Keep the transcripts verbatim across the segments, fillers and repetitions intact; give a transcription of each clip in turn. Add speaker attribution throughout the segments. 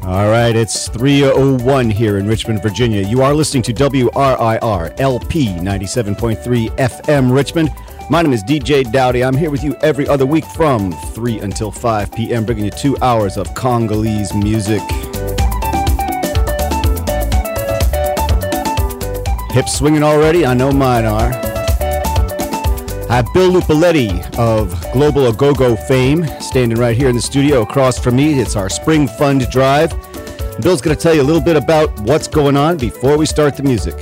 Speaker 1: All right, it's three oh one here in Richmond, Virginia. You are listening to W R I R L P ninety-seven point three F M Richmond. My name is D J Dowdy. I'm here with you every other week from three until five p.m., bringing you two hours of Congolese music. Hips swinging already? I know mine are. I have Bill Lupaletti of Global Agogo fame standing right here in the studio across from me. It's our Spring Fund Drive. Bill's going to tell you a little bit about what's going on before we start the music.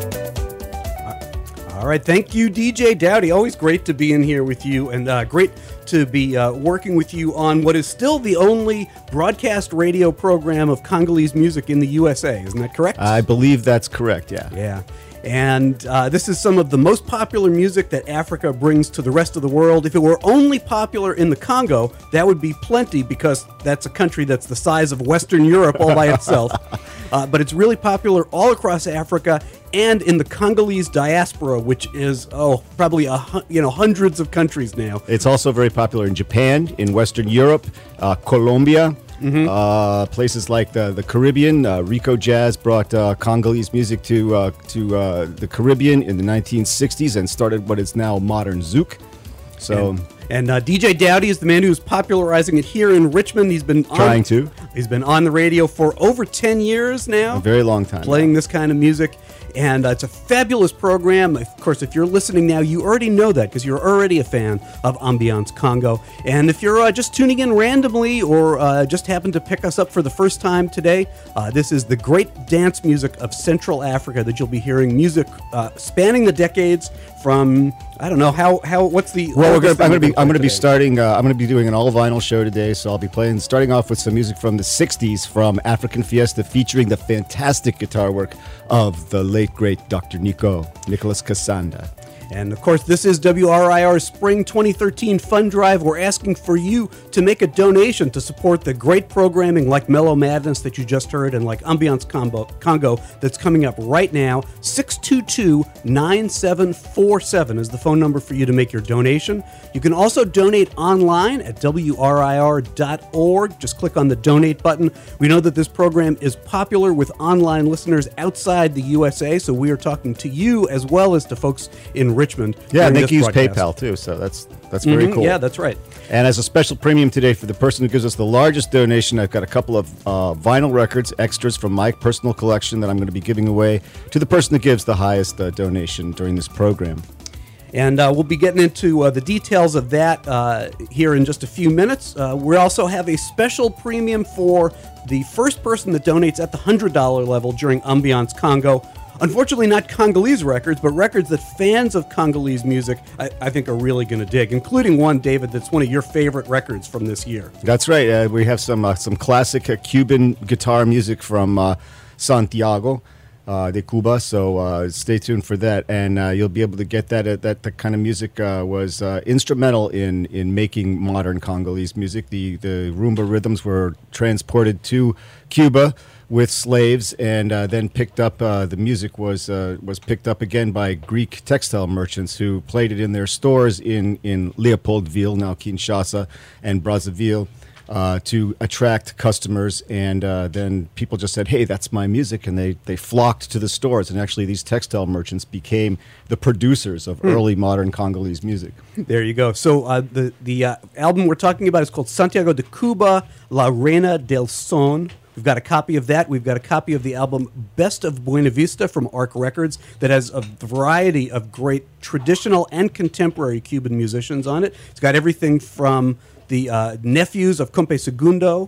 Speaker 2: All right, thank you, D J Dowdy. Always great to be in here with you, and uh, great to be uh, working with you on what is still the only broadcast radio program of Congolese music in the U S A. Isn't that correct?
Speaker 1: I believe that's correct, yeah.
Speaker 2: Yeah. And uh, this is some of the most popular music that Africa brings to the rest of the world. If it were only popular in the Congo, that would be plenty, because that's a country that's the size of Western Europe all by itself. Uh, but it's really popular all across Africa and in the Congolese diaspora, which is, oh, probably a, you know hundreds of countries now.
Speaker 1: It's also very popular in Japan, in Western Europe, uh, Colombia. Mm-hmm. Uh, places like the the Caribbean. uh, Rico Jazz brought uh, Congolese music to uh, to uh, the Caribbean in the nineteen sixties and started what is now modern zouk. So,
Speaker 2: and, and uh, D J Dowdy is the man who's popularizing it here in Richmond. He's been on,
Speaker 1: trying to.
Speaker 2: He's been on the radio for over ten years now.
Speaker 1: A very long time.
Speaker 2: Playing
Speaker 1: now.
Speaker 2: this kind of music. And uh, it's a fabulous program. Of course, if you're listening now, you already know that, because you're already a fan of Ambiance Congo. And if you're uh, just tuning in randomly, or uh, just happen to pick us up for the first time today, uh, this is the great dance music of Central Africa that you'll be hearing. Music uh, spanning the decades from, I don't know, how, how what's the...
Speaker 1: Well, we're gonna, I'm going to be I'm going to be starting, uh, I'm going to be doing an all-vinyl show today, so I'll be playing, starting off with some music from the sixties from African Fiesta, featuring the fantastic guitar work of the late great Doctor Nico, Nicholas Kasanda.
Speaker 2: And, of course, this is W R I R's Spring twenty thirteen Fund Drive. We're asking for you to make a donation to support the great programming like Mellow Madness that you just heard, and like Ambiance Congo, Congo that's coming up right now. six two two, nine seven four seven is the phone number for you to make your donation. You can also donate online at W R I R dot org. Just click on the donate button. We know that this program is popular with online listeners outside the U S A, so we are talking to you as well as to folks in Richmond.
Speaker 1: Yeah, and they can use PayPal too, so that's that's very
Speaker 2: mm-hmm.
Speaker 1: cool.
Speaker 2: Yeah, that's right.
Speaker 1: And as a special premium today for the person who gives us the largest donation, I've got a couple of uh, vinyl records, extras from my personal collection that I'm going to be giving away to the person that gives the highest uh, donation during this program.
Speaker 2: And uh, we'll be getting into uh, the details of that uh, here in just a few minutes. Uh, we also have a special premium for the first person that donates at the one hundred dollars level during Ambiance Congo. Unfortunately, not Congolese records, but records that fans of Congolese music, I, I think, are really going to dig, including one, David, that's one of your favorite records from this year.
Speaker 1: That's right. Uh, we have some uh, some classic uh, Cuban guitar music from uh, Santiago uh, de Cuba, so uh, stay tuned for that, and uh, you'll be able to get that. Uh, that the kind of music uh, was uh, instrumental in, in making modern Congolese music. The, the rumba rhythms were transported to Cuba with slaves, and uh, then picked up. Uh, the music was uh, was picked up again by Greek textile merchants who played it in their stores in in Leopoldville, now Kinshasa, and Brazzaville, uh, to attract customers. And uh, then people just said, "Hey, that's my music," and they they flocked to the stores. And actually, these textile merchants became the producers of mm. early modern Congolese music.
Speaker 2: There you go. So uh, the the uh, album we're talking about is called Santiago de Cuba, La Reina del Son. We've got a copy of that. We've got a copy of the album Best of Buena Vista from Arc Records that has a variety of great traditional and contemporary Cuban musicians on it. It's got everything from the uh, nephews of Compe Segundo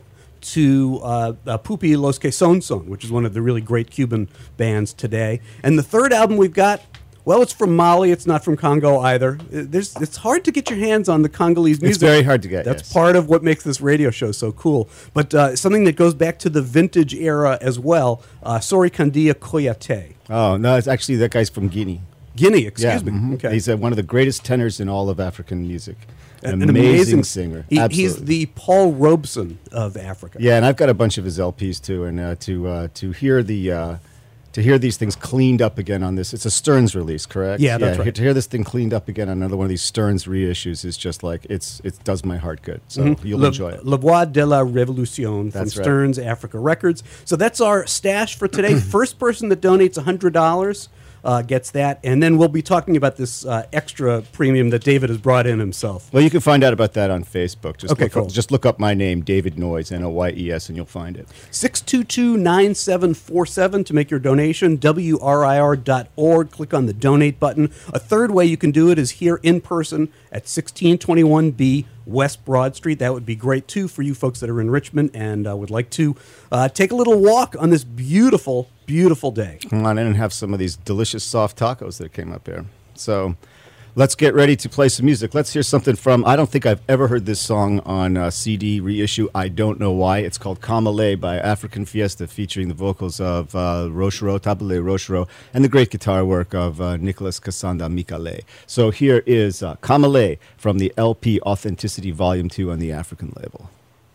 Speaker 2: to uh, uh, Pupi Los Que Son Son, which is one of the really great Cuban bands today. And the third album we've got, well, it's from Mali. It's not from Congo either. There's, it's hard to get your hands on the Congolese music.
Speaker 1: It's very hard to get.
Speaker 2: That's
Speaker 1: yes.
Speaker 2: part of what makes this radio show so cool. But uh, something that goes back to the vintage era as well, uh, Sori Kandia Koyate.
Speaker 1: Oh, no, it's actually that guy's from Guinea.
Speaker 2: Guinea, excuse
Speaker 1: yeah,
Speaker 2: me.
Speaker 1: Mm-hmm.
Speaker 2: Okay.
Speaker 1: He's uh, one of the greatest tenors in all of African music. An,
Speaker 2: An
Speaker 1: amazing,
Speaker 2: amazing
Speaker 1: singer.
Speaker 2: He,
Speaker 1: Absolutely.
Speaker 2: He's the Paul Robeson of Africa.
Speaker 1: Yeah, and I've got a bunch of his L Ps too. And uh, to uh, to hear the... Uh, to hear these things cleaned up again on this. It's a Stearns release, correct?
Speaker 2: Yeah, that's right.
Speaker 1: To hear this thing cleaned up again on another one of these Stearns reissues is just like, it's it does my heart good. So
Speaker 2: Mm-hmm.
Speaker 1: you'll
Speaker 2: Le,
Speaker 1: enjoy it.
Speaker 2: La Voix de la Révolution from
Speaker 1: That's right.
Speaker 2: Stearns Africa Records. So that's our stash for today. First person that donates one hundred dollars uh, gets that. And then we'll be talking about this uh, extra premium that David has brought in himself.
Speaker 1: Well, you can find out about that on Facebook. Just
Speaker 2: Okay,
Speaker 1: look
Speaker 2: cool.
Speaker 1: up, just look up my name, David Noyes, N O Y E S, and you'll find it.
Speaker 2: six two two, nine seven four seven to make your donation, W R I R dot org. Click on the donate button. A third way you can do it is here in person at sixteen twenty-one B West Broad Street. That would be great, too, for you folks that are in Richmond and uh, would like to uh, take a little walk on this beautiful, beautiful day.
Speaker 1: Come on in and have some of these delicious soft tacos that came up here. So let's get ready to play some music. Let's hear something from, I don't think I've ever heard this song on uh, C D reissue. I don't know why. It's called Kamale by African Fiesta, featuring the vocals of uh, Rochereau, Tabale Rochereau, and the great guitar work of uh, Nicholas Kasanda Mikale. So here is uh, Kamale from the L P Authenticity Volume two on the African label.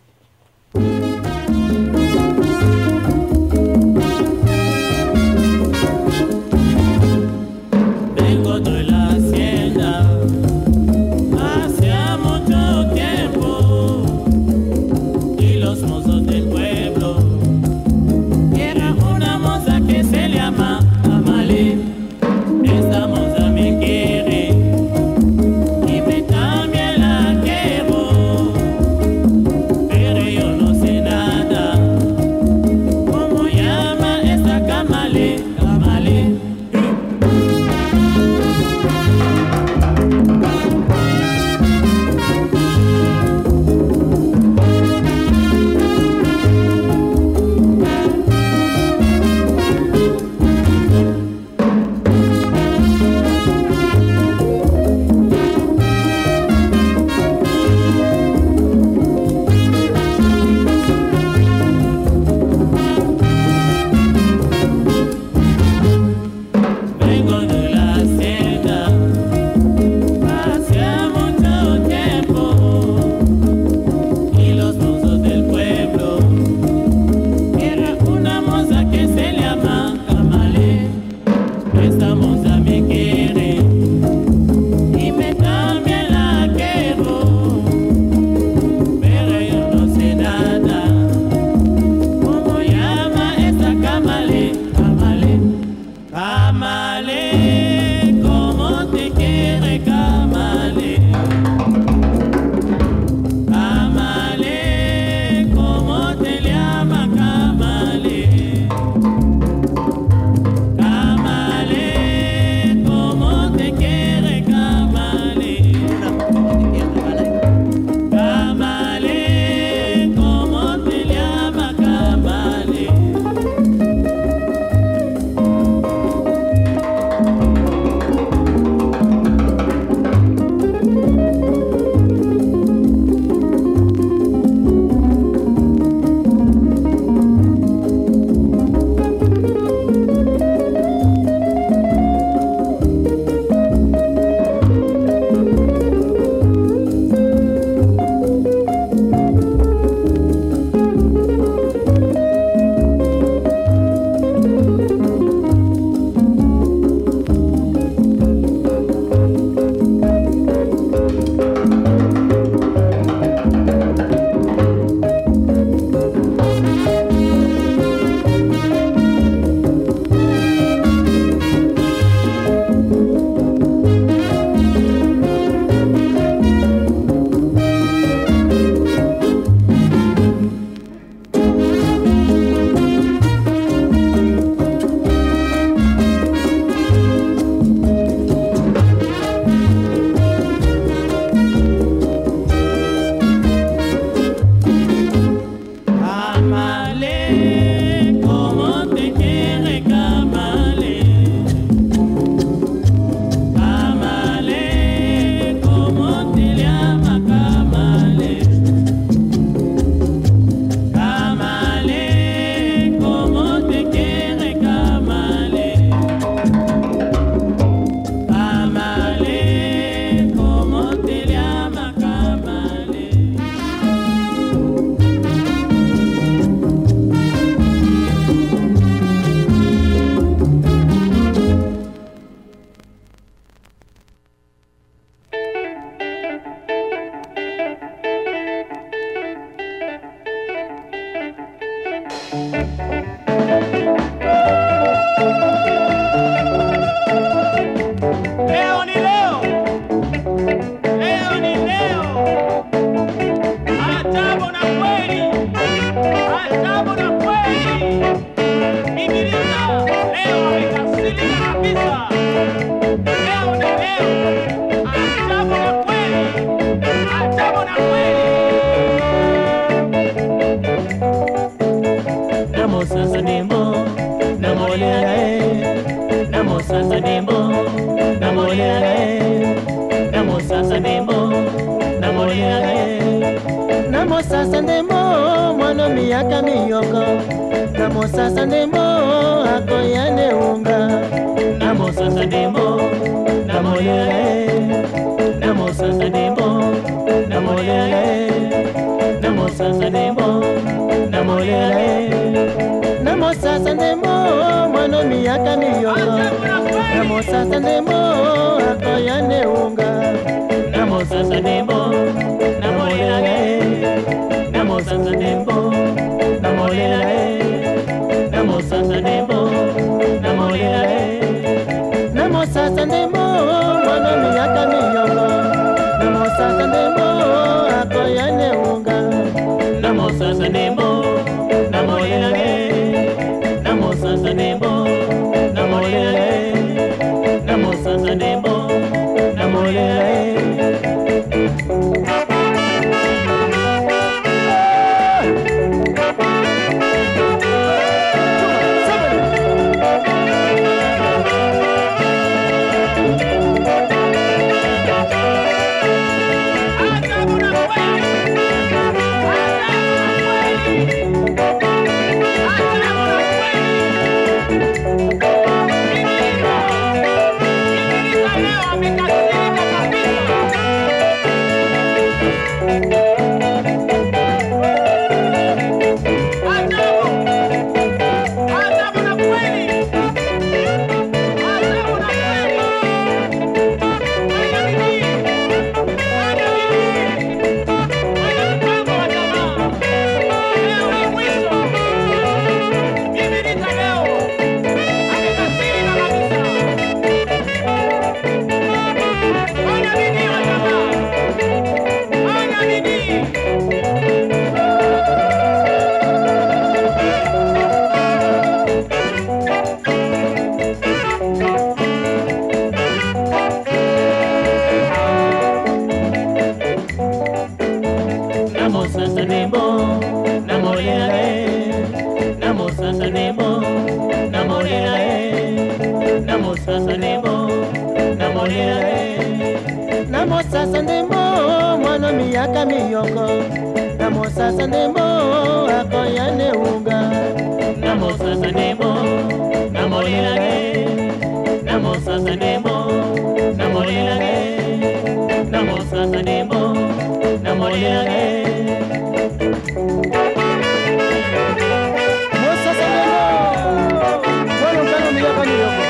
Speaker 3: Vengo de la hacienda hacia mucho tiempo y los mozos del pueblo quieren una moza que se llama Kamale. Esta moza me quiere y me también la quiero.
Speaker 4: mosasa ndemo akoya ne unga na mosasa ndemo na molela na mosasa ndemo na molela na mosasa ndemo na molela na mosasa ndemo mwana miyaka miyoko na mosasa ndemo akoya ne unga na mosasa ndemo na molela na mosasa ndemo na molela na mosasa ndemo na molela na mosasa ndemo mwana miyaka miyoko na mosasa ndemo akoya ne unga na mosasa ndemo na molela na mosasa ndemo na molela na mosasa ndemo na molela. Namosasa ndemo mwana miyaka miyoko namosasa ndemo akoya ne unga namosasa ndemo namolela namosasa ndemo namolela namosasa ndemo namolela mosasa ndemo mwana mkano miyaka miyoko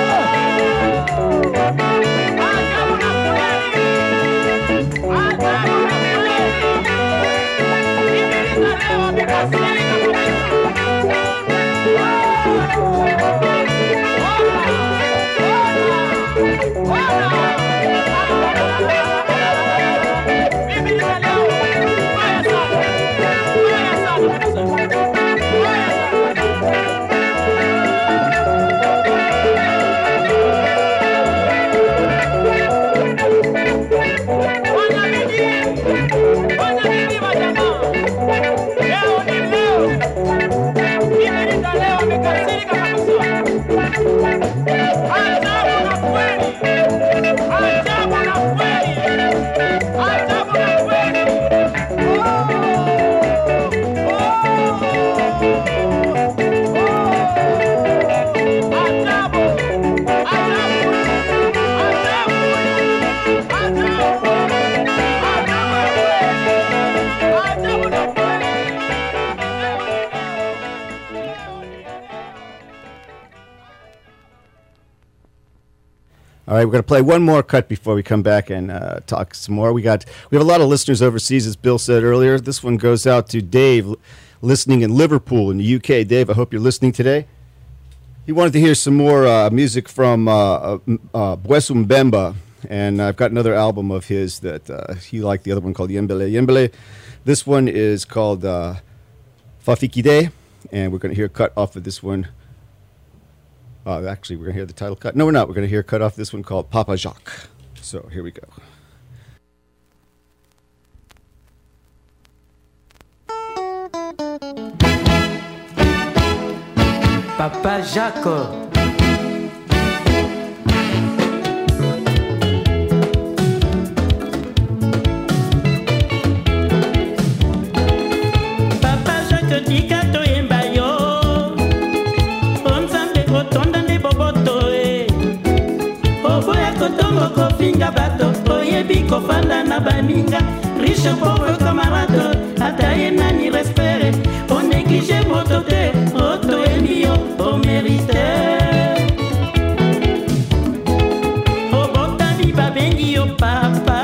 Speaker 1: All right, we're going to play one more cut before we come back and uh, talk some more. We got we have a lot of listeners overseas, as Bill said earlier. This one goes out to Dave, listening in Liverpool in the U K. Dave, I hope you're listening today. He wanted to hear some more uh, music from uh, uh, uh, Bwesu Mbemba, and I've got another album of his that uh, he liked, the other one called Yembele Yembele. This one is called uh, Fafikide, and we're going to hear a cut off of this one. Uh, actually, we're going to hear the title cut. No, we're not. We're going to hear a cut off this one called Papa Jacques. So here we go.
Speaker 5: Papa Jacques. Papa Jacques tika toyemba yo
Speaker 3: kofanda na baninga riche pauvre camarade ata ye nani respect o néglige moto te oto emio o mérite o botami babengi yo papa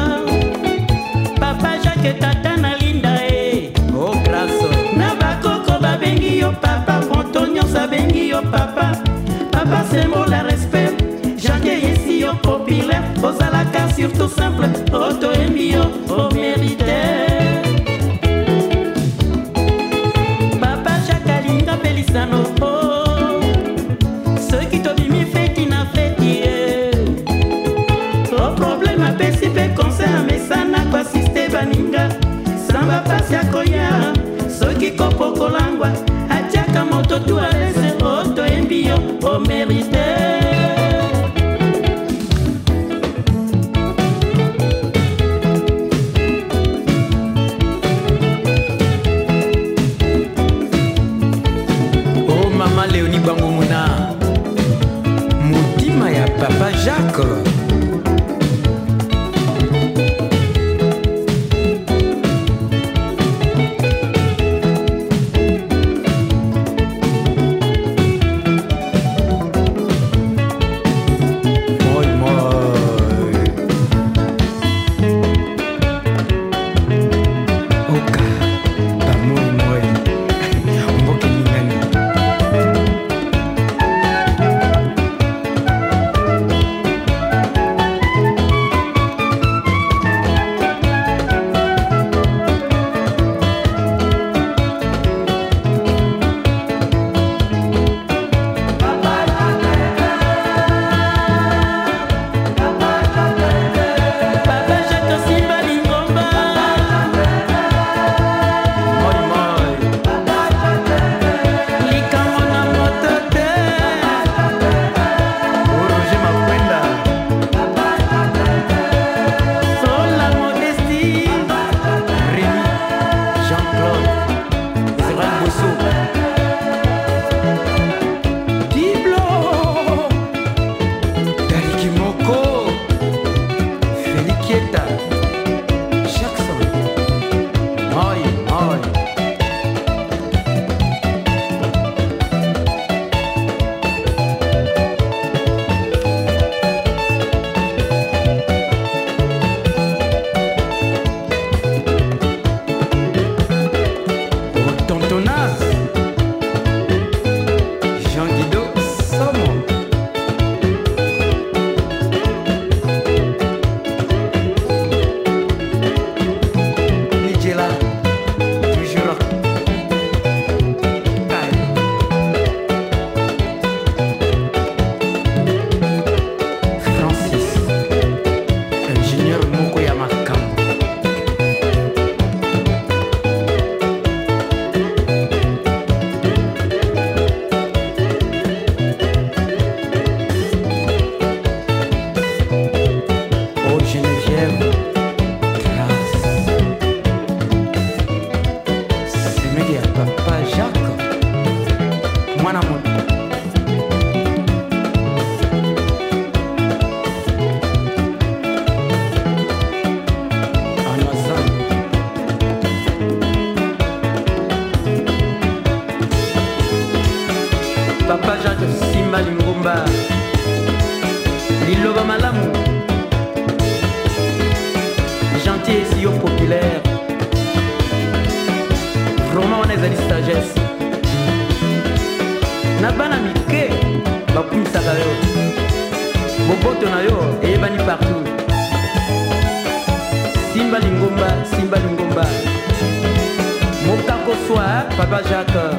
Speaker 3: papa Jacques tata na linda e
Speaker 5: Oh grâce
Speaker 3: na bakoko babengi yo papa Antonio sabengi yo papa papa c'est mot la respect Jacques ici yo populaire ozalaka surtout simple oto emio o mérite papa Jacques alinga pelisano oh ceux qui tobimi feti na feti o problème apesi pe conseil amesana kwa siste baninga samba pasi akoya soki kopokolangwa atiaka moto tu alese oto embio o mérite
Speaker 5: Oh mama Léonie Bangomuna Motima ya papa Jacques Moi moi Oka ba moi moi Mboke ningani
Speaker 3: papa Jacques simba lingomba
Speaker 5: Moi moi
Speaker 3: likambo na moto te
Speaker 5: Oh Roger Makwenda
Speaker 3: sola modestie
Speaker 5: Rémi Jean-Claude Israël Bosso
Speaker 3: Diblo
Speaker 5: Dariki Moko Felikieta Jackson Moi moi Oh Tontonas Jean-Guido Somo Nigela toujours Kai Francis ingénieur Moko ya makambo Oh Geneviève Grâce semeli ya papa Jacques mwana moto anazan papa Jacques simba lingomba liloba malamu gentil esi yo populaire vraiment wana ezali sagesse na bana mike bakumisaka yo boboto na yo eyebani partout simba lingomba simba lingomba mokako swa papa Jacques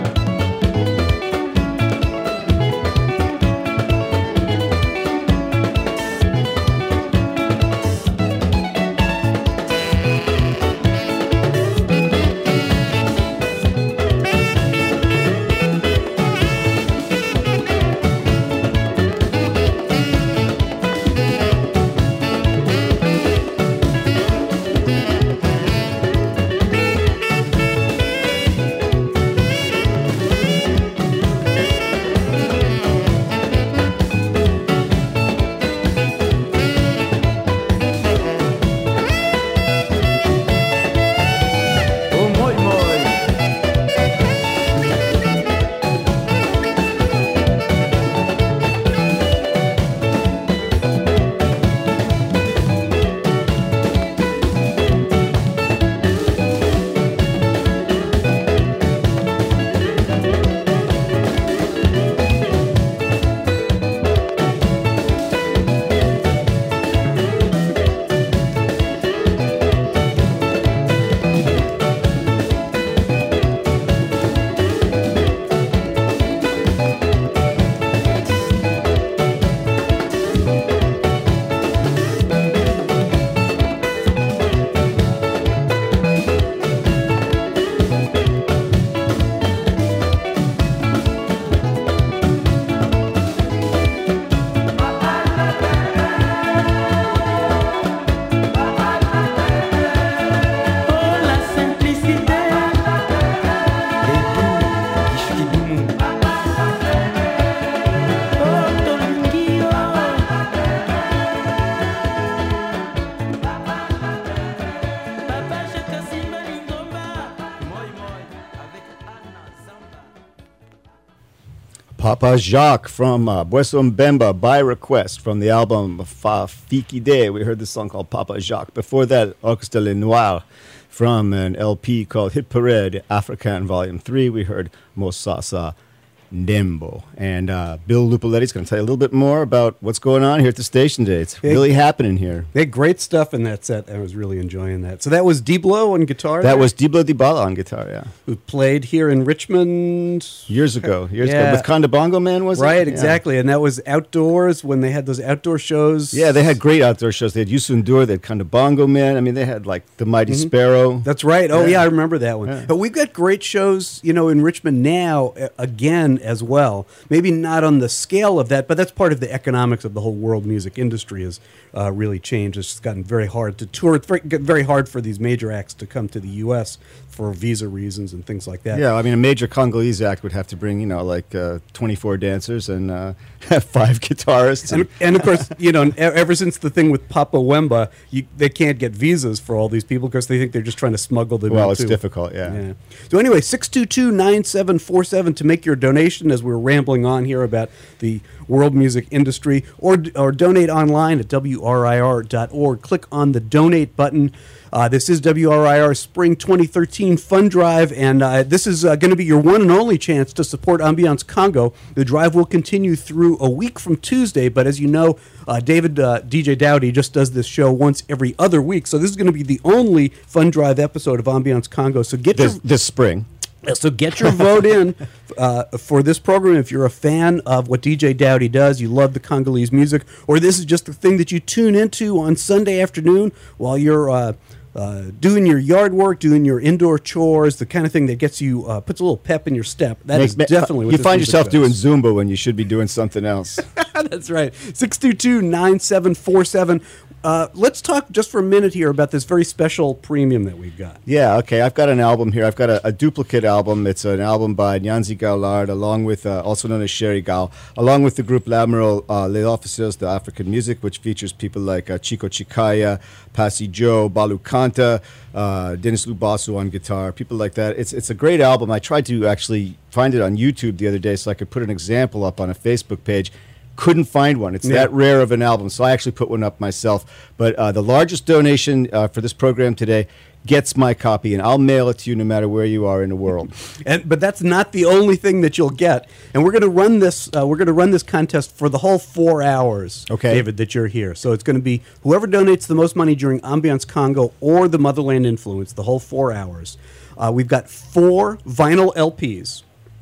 Speaker 1: Papa Jacques from uh, Bueso Mbemba by request from the album Fa Fiki Day. We heard this song called Papa Jacques. Before that, Orchestre Le Noir from an L P called Hit Parade African Volume three. We heard Mosasa Ndembo. And uh, Bill Lupoletti's going to tell you a little bit more about what's going on here at the station today. It's
Speaker 2: Hey.
Speaker 1: really happening here.
Speaker 2: They had great stuff in that set. I was really enjoying that. So that was Diblo on guitar.
Speaker 1: That
Speaker 2: there,
Speaker 1: was Diblo Dibala on guitar, yeah.
Speaker 2: who played here in Richmond.
Speaker 1: Years ago. Years
Speaker 2: Yeah.
Speaker 1: ago. With Conda Bongo Man, was it?
Speaker 2: Right,
Speaker 1: Yeah.
Speaker 2: exactly. And that was outdoors when they had those outdoor shows.
Speaker 1: Yeah, they had great outdoor shows. They had Yusundur, they had Conda Bongo Man. I mean, they had like the Mighty Sparrow.
Speaker 2: That's right. Oh,
Speaker 1: Yeah.
Speaker 2: yeah, I remember that one.
Speaker 1: Yeah.
Speaker 2: But we've got great shows, you know, in Richmond now, uh, again, as well. Maybe not on the scale of that, but that's part of the economics of the whole world music industry has uh, really changed. It's gotten very hard to tour. It's very, very hard for these major acts to come to the U S for visa reasons and things like that.
Speaker 1: Yeah, I mean, a major Congolese act would have to bring, you know, like uh, twenty-four dancers and uh, have five guitarists.
Speaker 2: And, and of course, you know, e- ever since the thing with Papa Wemba, you, they can't get visas for all these people because they think they're just trying to smuggle them
Speaker 1: well,
Speaker 2: in
Speaker 1: it's
Speaker 2: too.
Speaker 1: difficult, yeah.
Speaker 2: Yeah. So anyway, six two two, nine seven four seven to make your donation as we're rambling on here about the world music industry, or or donate online at W R I R dot org. Click on the donate button. Uh, this is W R I R Spring twenty thirteen Fund Drive, and uh, this is uh, going to be your one and only chance to support Ambiance Congo. The drive will continue through a week from Tuesday, but as you know, uh, David uh, D J Dowdy just does this show once every other week, so this is going to be the only Fund Drive episode of Ambiance Congo. So get
Speaker 1: This,
Speaker 2: your
Speaker 1: this spring.
Speaker 2: so get your vote in uh, for this program if you're a fan of what D J Dowdy does, you love the Congolese music, or this is just the thing that you tune into on Sunday afternoon while you're uh, uh, doing your yard work, doing your indoor chores, the kind of thing that gets you, uh, puts a little pep in your step. That is
Speaker 1: Makes- ma-
Speaker 2: definitely what
Speaker 1: You
Speaker 2: this
Speaker 1: find
Speaker 2: music
Speaker 1: yourself doing
Speaker 2: does.
Speaker 1: Zumba when you should be doing something else.
Speaker 2: That's right. six two two, nine seven four seven. Uh, let's talk just for a minute here about this very special premium that we've got.
Speaker 1: Yeah, okay. I've got an album here. I've got a, a duplicate album. It's an album by Nyanzi Gaulard, along with, uh, also known as Sherry Gao, along with the group L'Admiral uh, Les Officers de African Music, which features people like uh, Chico Chikaya, Passy Joe, Balu Kanta, uh, Dennis Lubasu on guitar, people like that. It's, it's a great album. I tried to actually find it on YouTube the other day so I could put an example up on a Facebook page. Couldn't find one. It's
Speaker 2: Yeah.
Speaker 1: that rare of an album, so I actually put one up myself. But uh, the largest donation uh, for this program today gets my copy, and I'll mail it to you no matter where you are in the world.
Speaker 2: And but that's not the only thing that you'll get. And we're going to run this. Uh, we're going to run this contest for the whole four hours,
Speaker 1: Okay.
Speaker 2: David, that you're here. So it's going to be whoever donates the most money during Ambiance Congo or the Motherland Influence, the whole four hours. Uh, we've got four vinyl L Ps.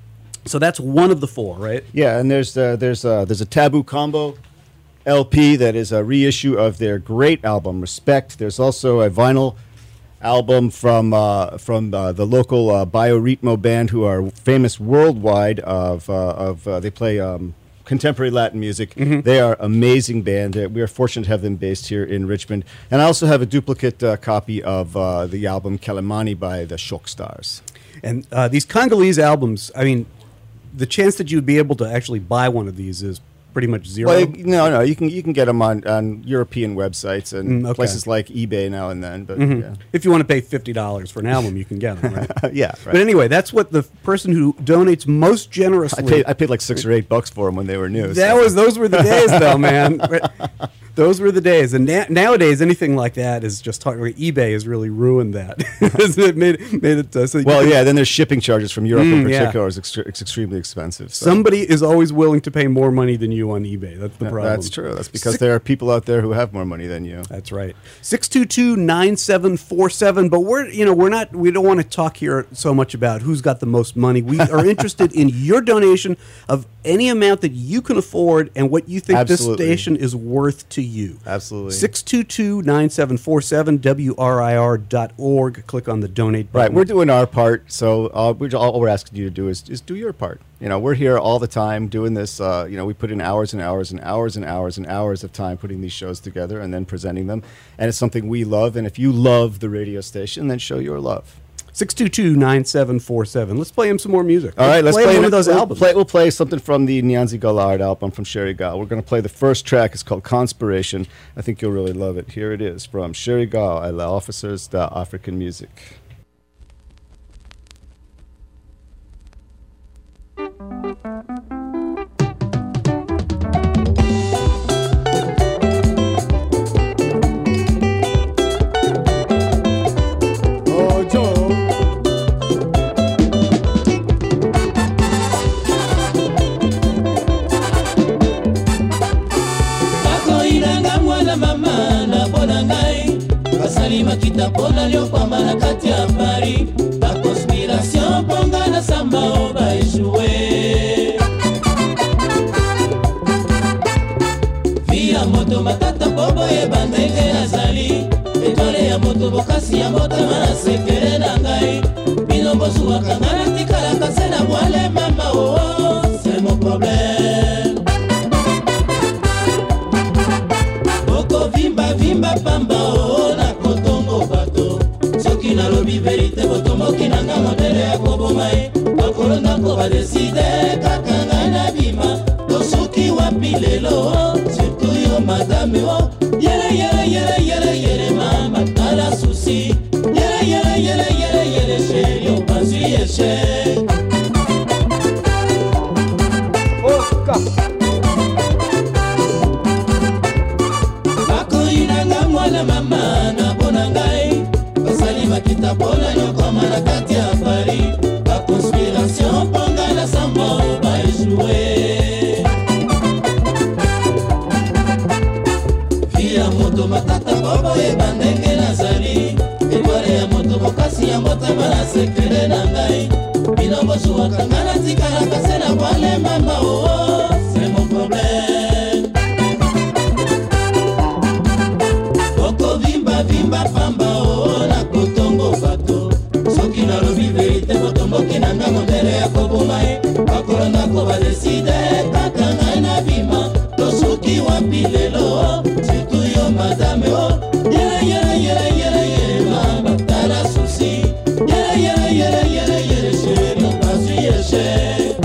Speaker 2: So that's one of the four, right?
Speaker 1: Yeah, and there's uh, there's uh, there's a Taboo Combo L P that is a reissue of their great album Respect. There's also a vinyl album from uh, from uh, the local uh, Bioritmo band, who are famous worldwide. Of uh, of uh, they play um, contemporary Latin music. They are amazing band. Uh, we are fortunate to have them based here in Richmond. And I also have a duplicate uh, copy of uh, the album Kalemani by the Shock Stars.
Speaker 2: And uh, these Congolese albums, I mean, the chance that you'd be able to actually buy one of these is pretty much zero.
Speaker 1: Well, you- no, no, you can you can get them on, on European websites and
Speaker 2: Mm, okay.
Speaker 1: places like eBay now and then. But
Speaker 2: Mhm.
Speaker 1: yeah.
Speaker 2: If you want to pay fifty dollars for an album, you can get them, right?
Speaker 1: yeah, right.
Speaker 2: But anyway, that's what the person who donates most
Speaker 1: I
Speaker 2: generously.
Speaker 1: paid I paid like six or eight bucks for them when they were new.
Speaker 2: That
Speaker 1: so.
Speaker 2: was those were the days, though, man. Those were the days, and na- nowadays anything like that is just hard. eBay has really ruined that. it made made it uh, so you
Speaker 1: Well,
Speaker 2: can-
Speaker 1: yeah. Then there's shipping charges from Europe in
Speaker 2: Mm, yeah.
Speaker 1: particular. Is extre- it's extremely expensive. So.
Speaker 2: somebody is always willing to pay more money than you on eBay. That's the
Speaker 1: Yeah,
Speaker 2: problem.
Speaker 1: That's true. That's because
Speaker 2: Six-
Speaker 1: there are people out there who have more money than you.
Speaker 2: That's right. six two two, nine seven four seven. But we're, you know, we're not, we don't want to talk here so much about who's got the most money. We are interested in your donation of any amount that you can afford and what you think
Speaker 1: Absolutely.
Speaker 2: this station is worth to you.
Speaker 1: Absolutely.
Speaker 2: six two two, nine seven four seven, W R I R dot org. Click on the donate button.
Speaker 1: Right, we're doing our part, so uh, we're, all we're asking you to do is just do your part. You know, we're here all the time doing this. Uh, you know, we put in hours and hours and hours and hours and hours of time putting these shows together and then presenting them. And it's something we love. And if you love the radio station, then show your love.
Speaker 2: six two two, nine seven four seven. Let's play him some more music.
Speaker 1: All right, let's
Speaker 2: play,
Speaker 1: play
Speaker 2: one of those
Speaker 1: we'll
Speaker 2: albums.
Speaker 1: Play, we'll play something from the Nyanzi Gaulard album from Sherry Gao. We're going to play the first track. It's called Conspiration. I think you'll really love it. Here it is from Sherry Gao et la Officers de African Music.
Speaker 6: Thank
Speaker 3: basali makita mpona liokwama na kati ya Paris. Ba conspiration mponga na samba o baeshue. Via moto matata bobo yeba ndenge nazali. Etole ya moto bokasi ya motema na sekere na ngai. Bino bozuwaka nga na tikalaka se na bwale mama o, c'est mon problème. Boko vimba vimba pamba o na kotongo bato. Soki na lobi verite botomoki na nga modele ya kobomai. Bakolo ndako badeside kaka ngai na bima. Tosuki wapi lelo, surtout yo madame o. Yere yere yere yere yere mama tala susi. Yere yere yere yere yere chérie o panzi échec.
Speaker 4: Oka
Speaker 3: Bakoinanga mwana mama na bonangai. Basali makita pona nyokoma na kati ya Paris. Ba conspiration ponga na samba o baeshue. Via moto matata bobo yeba ndenge nazali. Etwale ya moto bokasi ya motema na sekere na ngai. Bino bozuwaka nga na tikalaka se na bwale mama o, c'est mon problème. Boko vimba vimba pamba o na kotongo bato. Soki na lobi verite botomboki na nga modele ya kobomai. Bakolo ndako badeside kaka ngai na bima. Tosuki wapi lelo, surtout yo madame o. Yere yere yere yere yere mama tala susi. Yere yere yere yere yere chérie o panzi échec.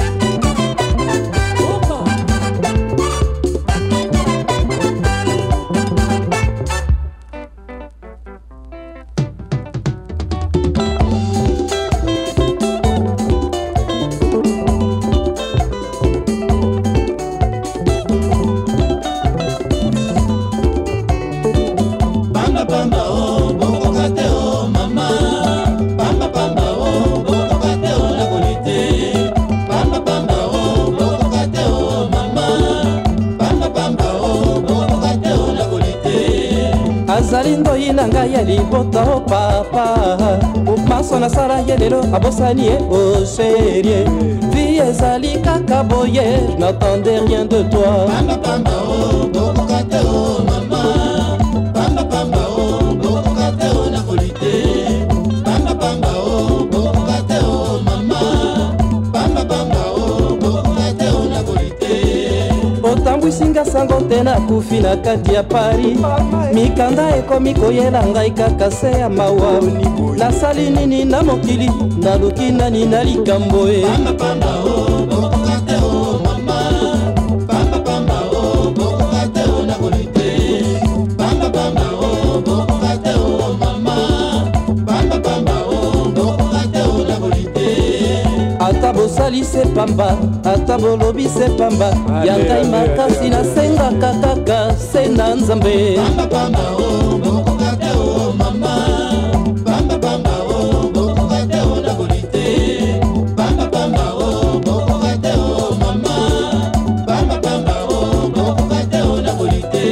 Speaker 3: Bamba bamba oh, boko kate oh mama. Bamba bamba oh, boko kate oh la bonite. Bamba bamba oh, boko kate oh mama. Bamba bamba oh, boko kate oh la bonite.
Speaker 6: azali ndoi na ngai ya libota o papa maso nasala ye lelo abosani ye o serie vi ezali kaka boye je n'attendais rien de toi.
Speaker 3: Bamba bamba oh, boko kate oh mama. Bamba bamba oh, boko kate oh la bonite. Bamba bamba oh, boko kate oh mama. Bamba bamba oh, boko kate oh la bonite.
Speaker 6: otambwisinga sango te nakufi na kati ya Paris. Mikanda ekomi koyela ngai kaka se ya mawa. Nasali nini na mokili naluki nani na likambo e.
Speaker 3: Bamba bamba oh, boko kate oh mama. Bamba bamba oh, boko kate oh la bonite. Bamba bamba oh, boko kate oh mama. Bamba bamba oh, boko kate oh la bonite.
Speaker 6: ata bosali se pamba ata bolobi se pamba ya ngai makasi nasengaka kaka se na nzambe.
Speaker 3: Bamba bamba oh, boko kate oh mama. Bamba bamba oh, boko kate oh la bonite. Bamba bamba oh, boko kate oh mama. Bamba bamba oh, boko kate oh la bonite.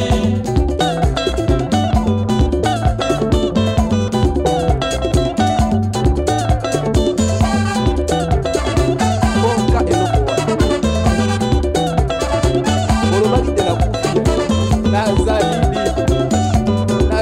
Speaker 4: Oka eloko olobaki te nakufi nazali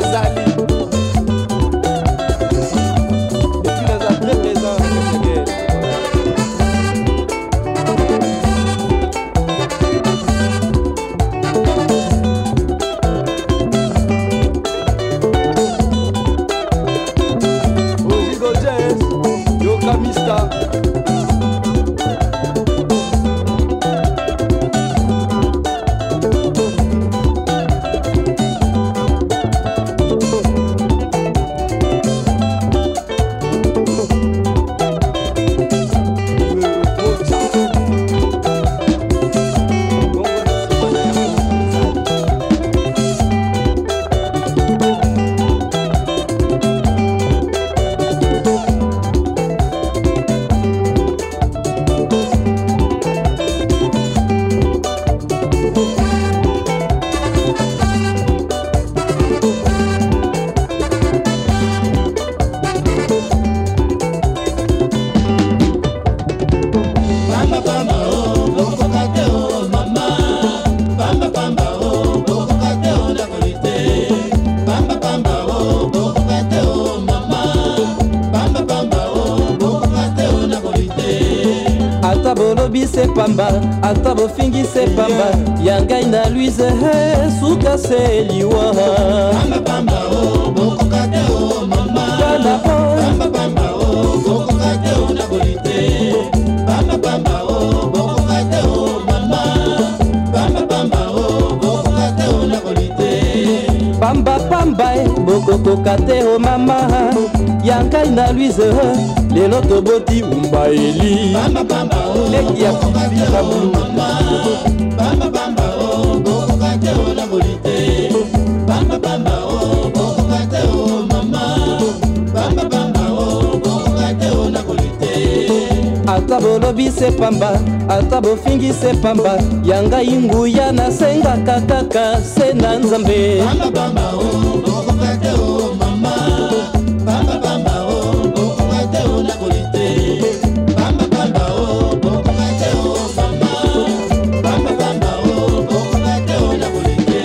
Speaker 6: bolobise pamba ata bofingise pamba ya ngai na luise suka se liwa
Speaker 7: Bamba bamba o bokoka te o mama.
Speaker 6: Bamba
Speaker 7: Bamba bamba o bokoka te o na bolite. Bamba bamba o bokoka te o mama. Bamba bamba o bokoka te o na bolite.
Speaker 6: Bamba bamba e bokoka te o mama ya ngai na luise lelo toboti umba eli
Speaker 7: Bamba bamba o
Speaker 6: leki ya
Speaker 7: bokoka te
Speaker 6: pipila
Speaker 7: o
Speaker 6: bulu
Speaker 7: mama. Bamba bamba o bokoka te o na bolite. Bamba bamba o bokoka te o mama. Bamba bamba o bokoka te o na bolite.
Speaker 6: ata bolobise pamba ata bofingise pamba ya ngai nguya nasengaka kaka se na nzambe
Speaker 7: Bamba bamba o bokoka te o mama. Bamba bamba o bokoka te o na bolite. Bamba bamba o bokoka te o mama. Bamba bamba o bokoka te o na bolite.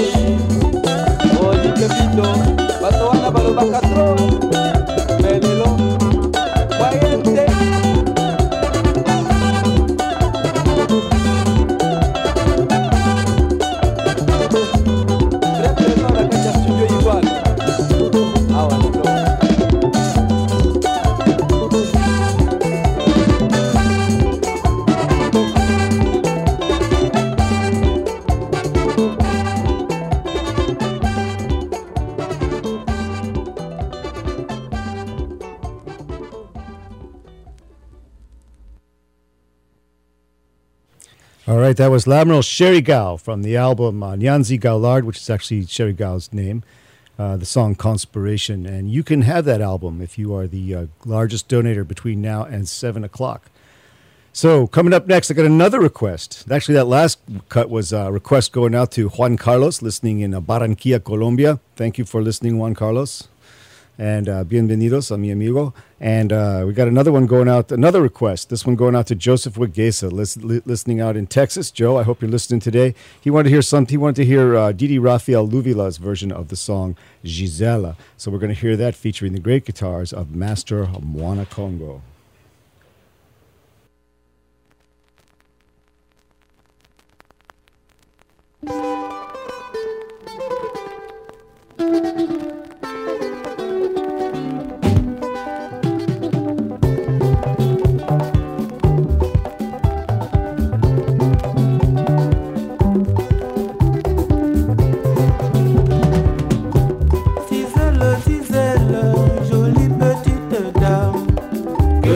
Speaker 6: olike bito bato wana balobaka tro melelo wayente représent la kati ya studio igual awa nilo
Speaker 1: All right, that was L'Admiral Sherry Gao from the album uh, Nyanzi Gaulard, which is actually Sherry Gao's name, uh, the song Conspiration. And you can have that album if you are the uh, largest donator between now and seven o'clock. So coming up next, I got another request. Actually, that last cut was a request going out to Juan Carlos, listening in uh, Barranquilla, Colombia. Thank you for listening, Juan Carlos. And uh, bienvenidos a mi amigo. And uh, we got another one going out, another request. This one going out to Joseph Wigesa, listen, li- listening out in Texas. Joe, I hope you're listening today. He wanted to hear some. He wanted to hear uh, Didi Rafael Luvila's version of the song Gisela. So we're going to hear that featuring the great guitars of Master Mwana Congo.
Speaker 8: Gisèle, Gisèle, jolie petite dame, que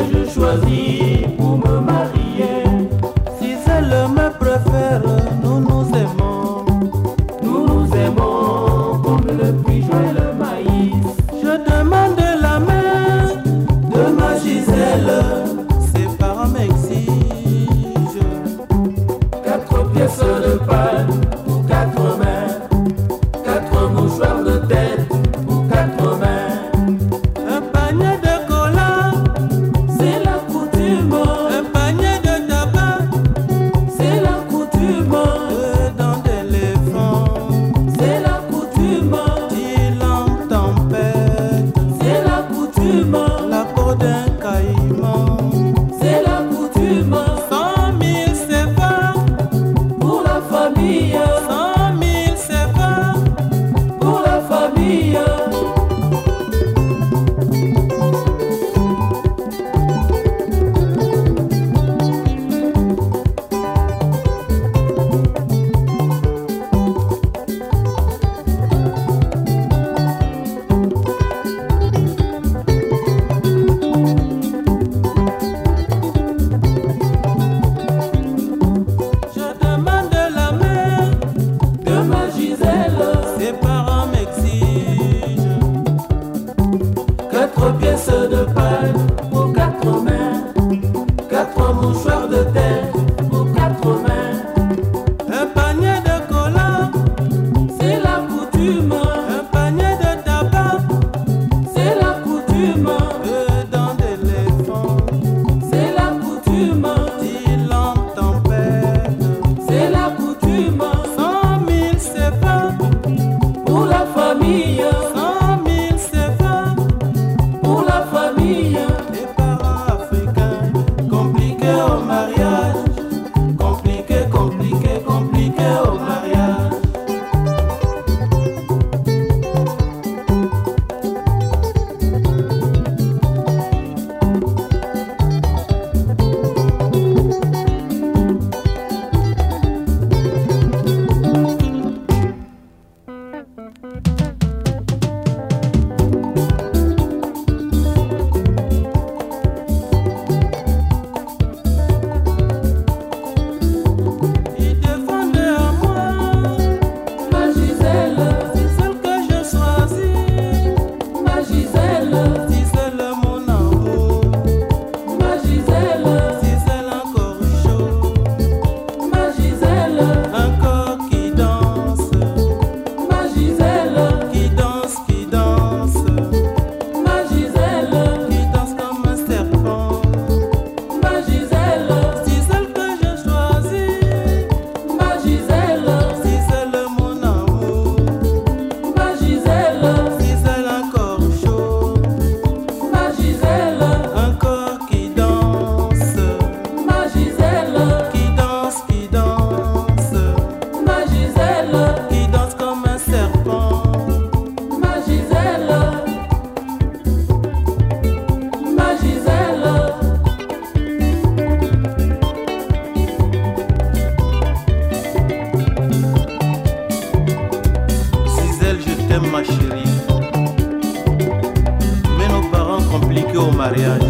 Speaker 8: au mariage.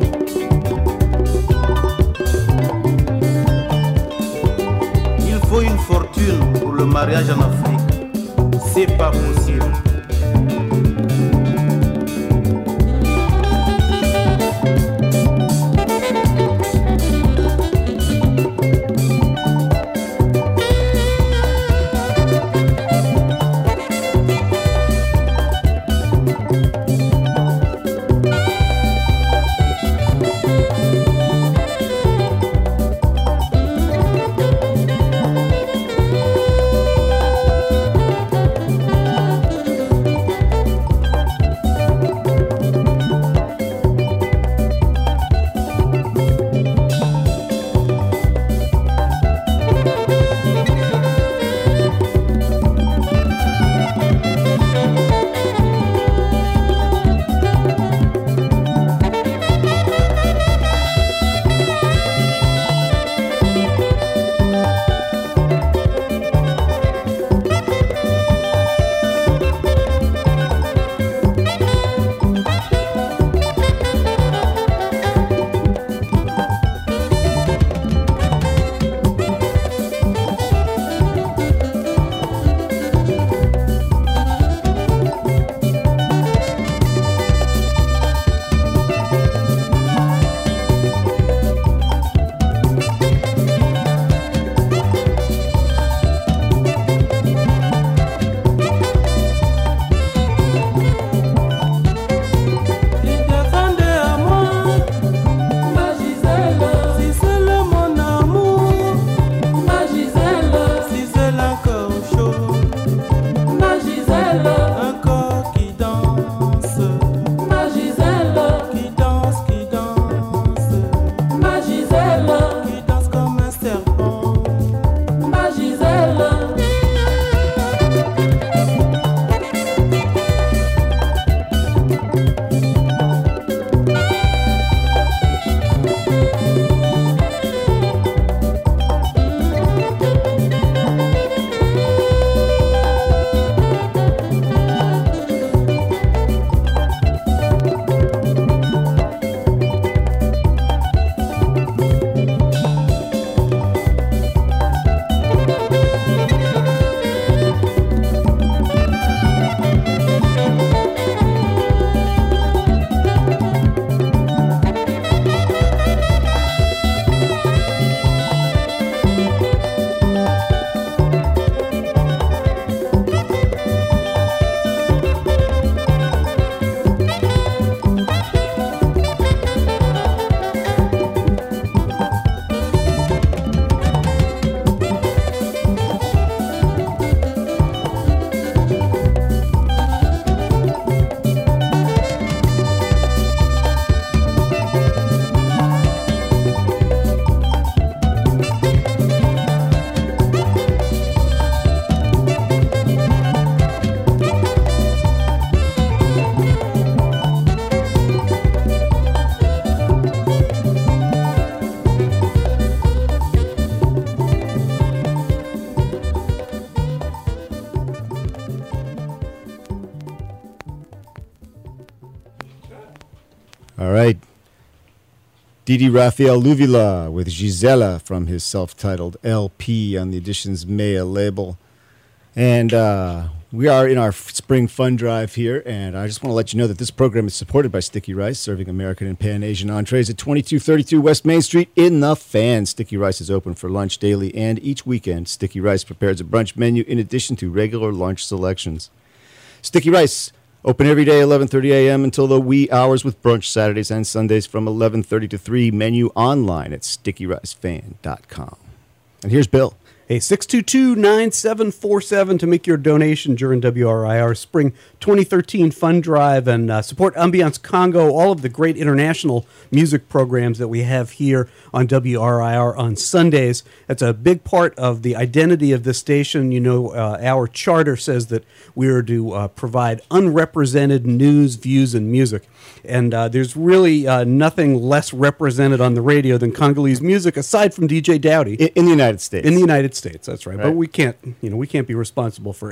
Speaker 8: Il faut une fortune pour le mariage en Afrique. C'est pas possible.
Speaker 1: All right. Didi Rafael Luvila with Gisela from his self-titled L P on the Editions Maya label. And uh, we are in our spring fun drive here, and I just want to let you know that this program is supported by Sticky Rice, serving American and Pan-Asian entrees at twenty-two thirty-two West Main Street in the Fan. Sticky Rice is open for lunch daily and each weekend. Sticky Rice prepares a brunch menu in addition to regular lunch selections. Sticky Rice, open every day, eleven thirty a.m. until the wee hours with brunch Saturdays and Sundays from eleven thirty to three. Menu online at sticky rice fan dot com. And here's Bill.
Speaker 2: Hey, six two two, nine seven four seven to make your donation during W R I R Spring twenty thirteen Fund Drive and uh, support Ambiance Congo, all of the great international music programs that we have here on W R I R on Sundays. That's a big part of the identity of this station. You know, uh, our charter says that we are to uh, provide unrepresented news, views, and music. And uh, there's really uh, nothing less represented on the radio than Congolese music, aside from D J Dowdy.
Speaker 1: In, in the United States.
Speaker 2: In the United States, that's right.
Speaker 1: Right.
Speaker 2: But we can't, you know, we can't be responsible for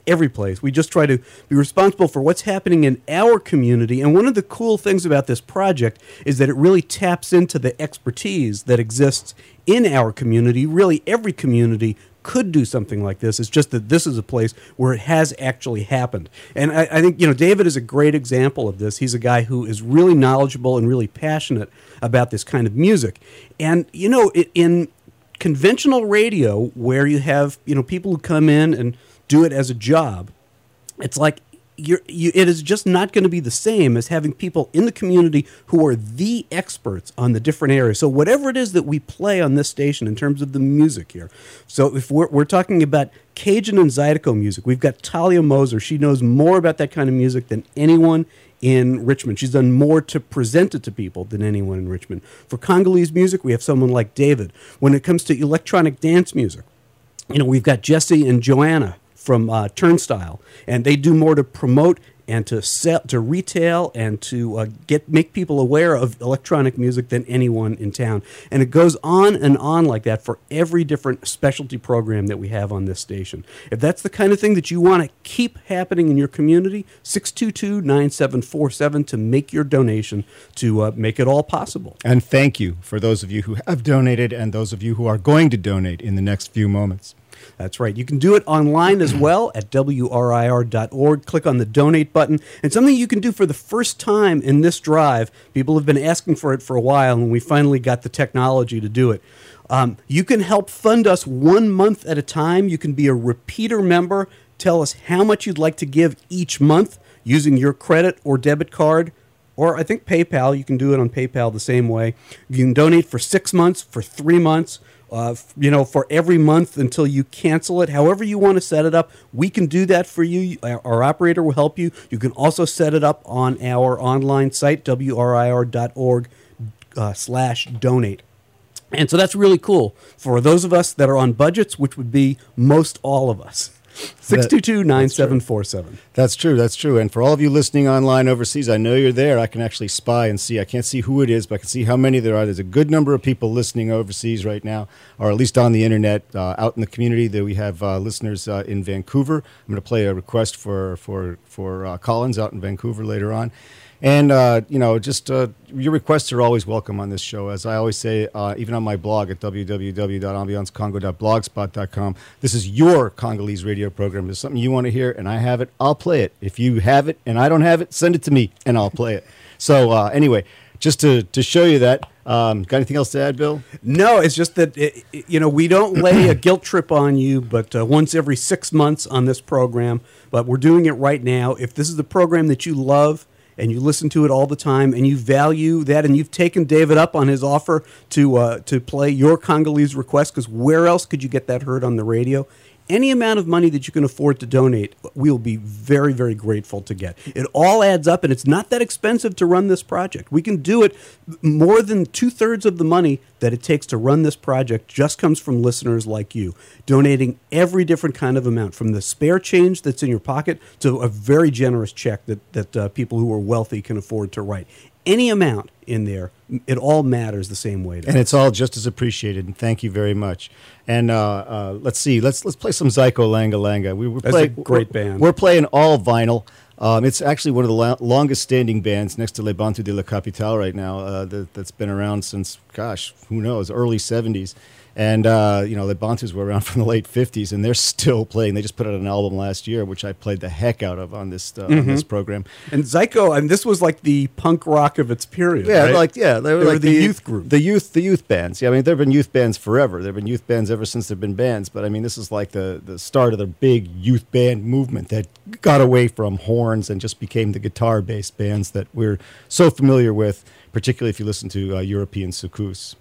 Speaker 2: every place. We just try to be responsible for what's happening in our community. And one of the cool things about this project is that it really taps into the expertise that exists in our community. Really, every community could do something like this. It's just that this is a place where it has actually happened. And I, I think, you know, David is a great example of this. He's a guy who is really knowledgeable and really passionate about this kind of music. And, you know, it, in conventional radio, where you have, you know, people who come in and do it as a job, it's like you're, you, it is just not going to be the same as having people in the community who are the experts on the different areas. So whatever it is that we play on this station in terms of the music here, so if we're, we're talking about Cajun and Zydeco music, we've got Talia Moser. She knows more about that kind of music than anyone in Richmond. She's done more to present it to people than anyone in Richmond. For Congolese music, we have someone like David. When it comes to electronic dance music, you know, we've got Jesse and Joanna from uh, Turnstile, and they do more to promote and to sell, to retail, and to uh, get make people aware of electronic music than anyone in town. And it goes on and on like that for every different specialty program that we have on this station. If that's the kind of thing that you want to keep happening in your community, six two two, nine seven four seven to make your donation to uh, make it all possible.
Speaker 1: And thank you for those of you who have donated and those of you who are going to donate in the next few moments.
Speaker 2: That's right. You can do it online as well at W R I R dot org. Click on the donate button. And something you can do for the first time in this drive, people have been asking for it for a while, and we finally got the technology to do it. Um, you can help fund us one month at a time. You can be a repeater member. Tell us how much you'd like to give each month using your credit or debit card. Or I think PayPal. You can do it on PayPal the same way. You can donate for six months, for three months. Uh, you know, for every month until you cancel it. However you want to set it up, we can do that for you. Our, our operator will help you. You can also set it up on our online site, W R I R dot org uh, slash donate. And so that's really cool for those of us that are on budgets, which would be most all of us. six two two, nine seven four seven.
Speaker 1: That's true. That's true. And for all of you listening online overseas, I know you're there. I can actually spy and see. I can't see who it is, but I can see how many there are. There's a good number of people listening overseas right now, or at least on the internet, uh, out in the community. That we have uh, listeners uh, in Vancouver. I'm going to play a request for for for uh, Collins out in Vancouver later on. And, uh, you know, just uh, your requests are always welcome on this show. As I always say, uh, even on my blog at w w w dot ambiance congo dot blogspot dot com, this is your Congolese radio program. If there's something you want to hear and I have it, I'll play it. If you have it and I don't have it, send it to me and I'll play it. So uh, anyway, just to, to show you that, um, got anything else to add, Bill?
Speaker 2: No, it's just that, it, it, you know, we don't lay a guilt trip on you, but uh, once every six months on this program, but we're doing it right now. If this is the program that you love, and you listen to it all the time, and you value that, and you've taken David up on his offer to uh, to play your Congolese request, because where else could you get that heard on the radio? Any amount of money that you can afford to donate, we'll be very, very grateful to get. It all adds up, and it's not that expensive to run this project. We can do it. More than two-thirds of the money that it takes to run this project just comes from listeners like you, donating every different kind of amount, from the spare change that's in your pocket to a very generous check that, that uh, people who are wealthy can afford to write. Any amount in there, it all matters the same way to
Speaker 1: and
Speaker 2: us.
Speaker 1: It's all just as appreciated, and thank you very much. And uh, uh, let's see, let's let's play some Zyko Langa Langa. We were
Speaker 2: That's
Speaker 1: playing,
Speaker 2: a great
Speaker 1: we're,
Speaker 2: band.
Speaker 1: We're playing all vinyl. Um, it's actually one of the la- longest standing bands next to Les Bantu de la Capitale right now. Uh, that, that's been around since, gosh, who knows, early seventies. And, uh, you know, the Bantus were around from the late fifties, and they're still playing. They just put out an album last year, which I played the heck out of on this uh,
Speaker 2: Mm-hmm.
Speaker 1: on this program.
Speaker 2: And Zyko, and this was like the punk rock of its period.
Speaker 1: Yeah,
Speaker 2: right?
Speaker 1: like yeah, they were,
Speaker 2: They were
Speaker 1: like
Speaker 2: the youth group.
Speaker 1: the youth, the youth bands. Yeah, I mean, there've been youth bands forever. There've been youth bands ever since there've been bands. But I mean, this is like the the start of the big youth band movement that got away from horns and just became the guitar-based bands that we're so familiar with, particularly if you listen to uh, European soukous.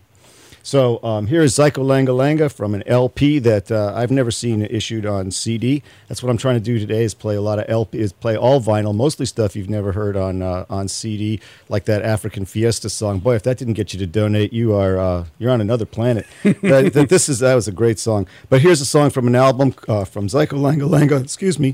Speaker 1: So um, here is Zyko Langa Langa from an L P that uh, I've never seen issued on C D. That's what I'm trying to do today, is play a lot of L P, is play all vinyl, mostly stuff you've never heard on uh, on C D, like that African Fiesta song. Boy, if that didn't get you to donate, you are uh, you're on another planet. that, that, this is that was a great song. But here's a song from an album uh, from Zyko Langa Langa. Excuse me.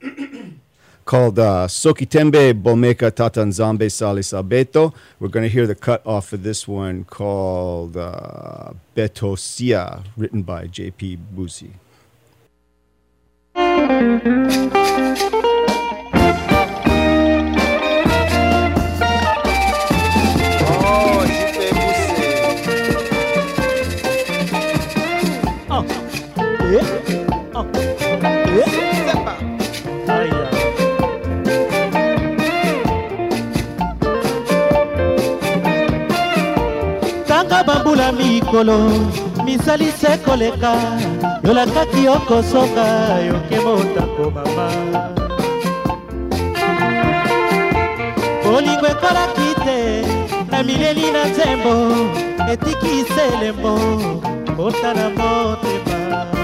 Speaker 1: Called uh, Sokitembe Bomeka Tatanzambe Sali Sabeto. We're going to hear the cut off of this one called uh, Betosia, written by J P Busi.
Speaker 9: Tanga bambula mikolo misalise koleka yolakaki okosonga yoke motango mama bolingo ekolaki te na mileli na nzembo etikise elembo kota na motema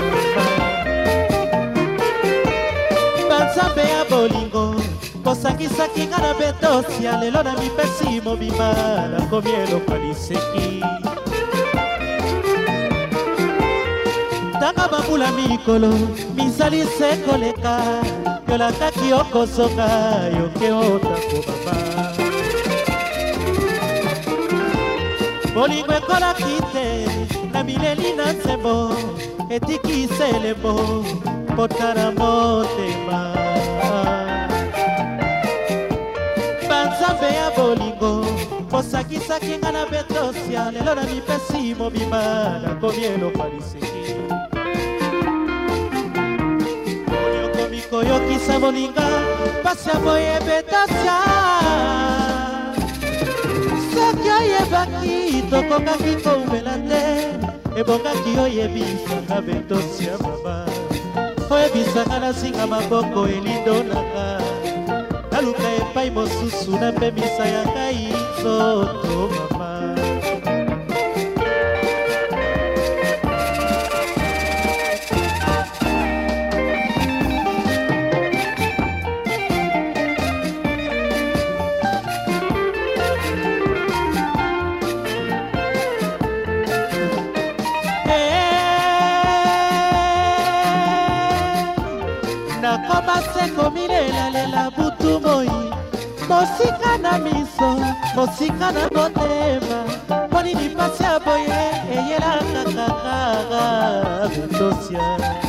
Speaker 9: banzambe ya bolingo kosangisaki nga na betosia lelo na mipesi mobimba nakomi eloko liseki tanga bambula mikolo misalise koleka yolakaki okosonga yoke otako baba bolingo ekolaki te na mileli na nzembo etikise elembo pota na motema banzambe ya bolingo kosakisaki nga na betosia lelo na mipesi mobimba nakomi eloko liseki oyokomi koyokisa moninga pasi ya boye betasia soki oyebaki tokokaki koumela te ebongaki oyebisanga betosia mama oyebisanga nasinga maboko elindo nanga naluka epai mosusu napemisa ya ngai nzoto mama komilela butu moi mosika na miso mosika na motema monini pasi ya boye eyelaka kaka betosia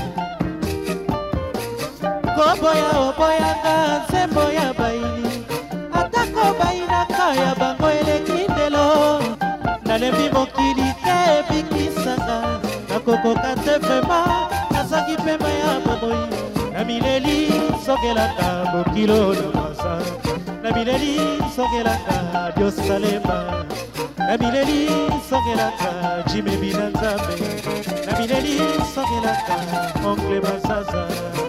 Speaker 9: koboya oboyanga nzembo ya baini atako bainaka ya bango eleki ndelo nalembi mokili te ebikisaka nakokoka te pema nazaki pema ya bomoi na mileli sokelaka bokilo na masa na mileli sokelaka diosalema na mileli sokelaka jimebi na nzambe na mileli sokelaka oncle bazaza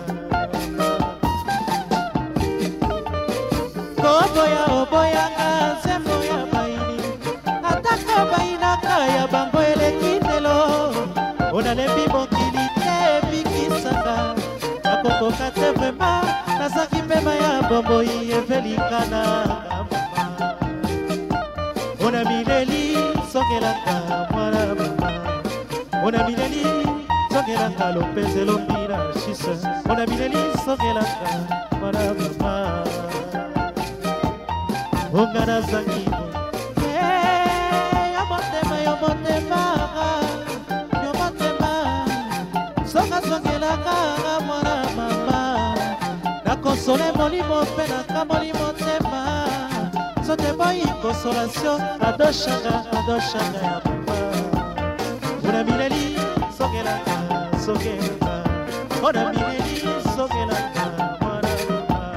Speaker 9: koboya oboyanga nzembo ya baini atako bainaka ya bango eleki ndelo onalembi mokili te ebikisaka nakokoka te vrema nazaki mpema ya bomboi evelikana mama ona mileli sokelaka mwana mama ona mileli sokelaka lopeze lombina shise ona mileli sokelaka mwana mama onga nazangi yo motema yo motema yo motema soka sokelaka mwana mama nakosole molimo mpe nakamoli motema sote boyi consolation adoshanga adoshanga ya mama ona mileli sokelaka sokelaka ona mileli sokelaka mwana mama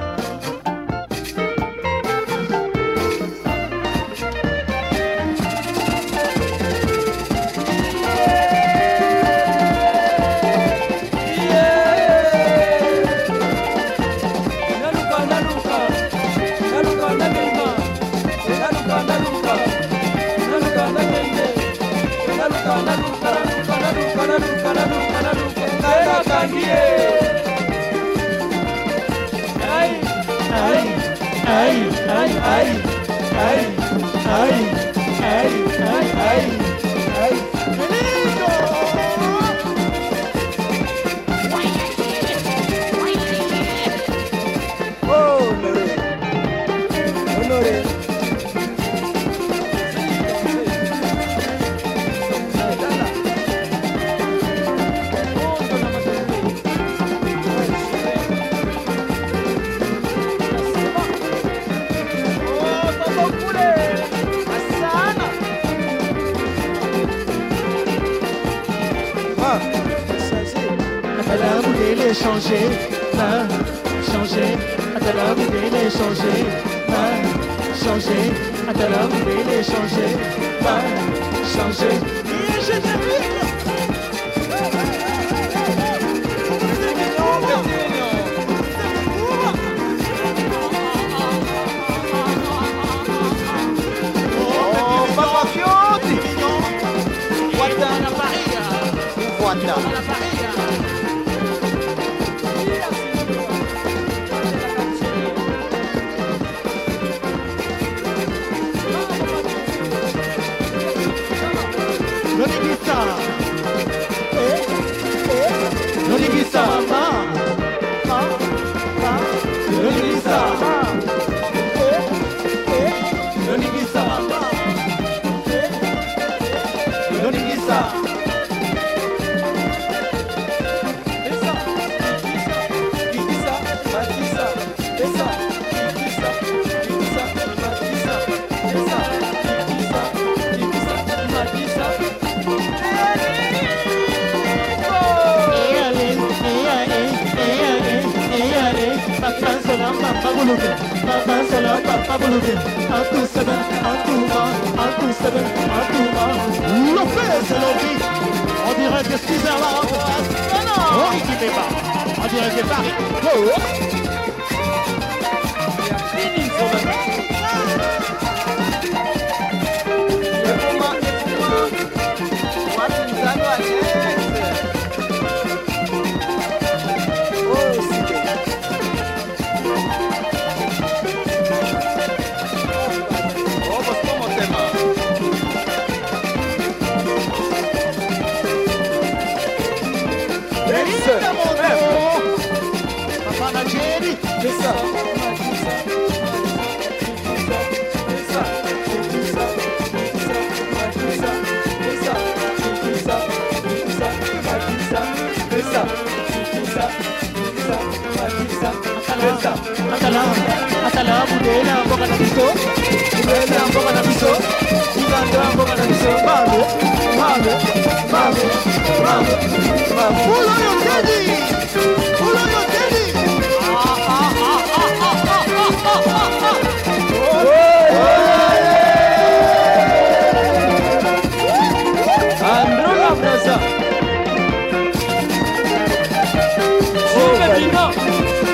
Speaker 9: les changer, main, changer, à ta l'heure vous devez les changer, main, changer, à ta l'heure vous devez les changer, main, changer. Et je t'invite.
Speaker 8: Papa Fiotti! Guarda la parrilla! Guarda! La parrilla!
Speaker 9: Non di chissà! Eh? Eh? Non di chissà! Ma! Ma! Ma! Non di chissà! Eh? Eh? Non di chissà! Ma! Non di chissà!
Speaker 7: Lopez Lopez, on dirait que Switzerland. Oh non, oh, qui fait pas. On dirait que Paris. Oh. Fini sur le
Speaker 9: Atala, budela, boca na biso, budela, boca na biso, Uganda, boca na biso, mame, mame, mame, mame, mame. Pulo yo Teddy, pulo yo Teddy. Ah ah ah ah ah ah ah ah. Andro la presa. Super Dino.